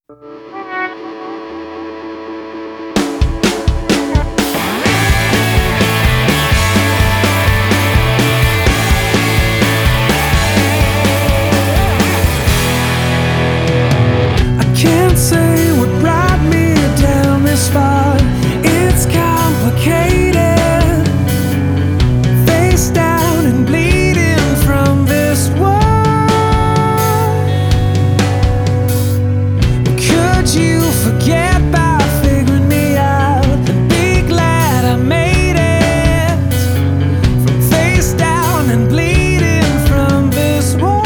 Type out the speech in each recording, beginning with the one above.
Can't say what brought me down this far. It's complicated. Face down and bleeding from this war. Could you forget by figuring me out and be glad I made it? From face down and bleeding from this war.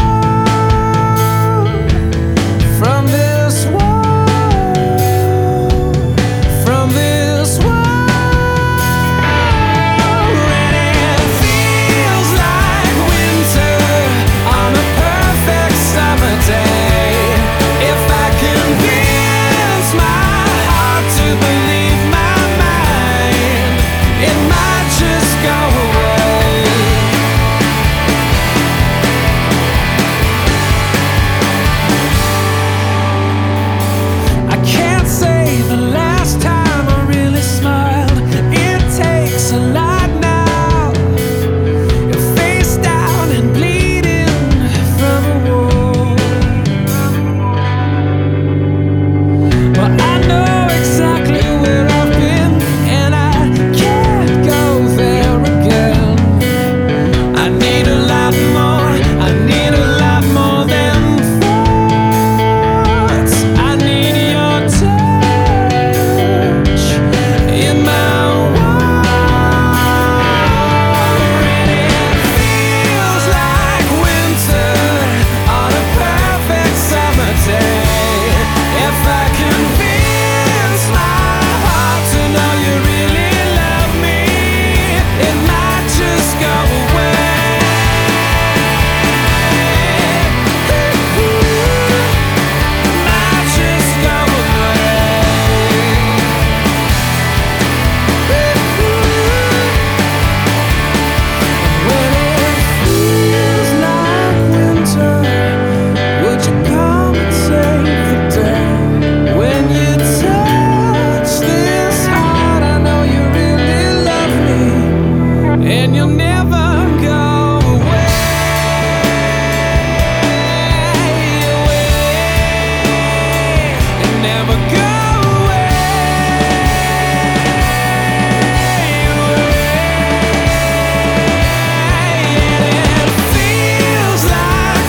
From this war.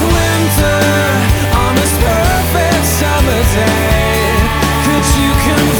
Could you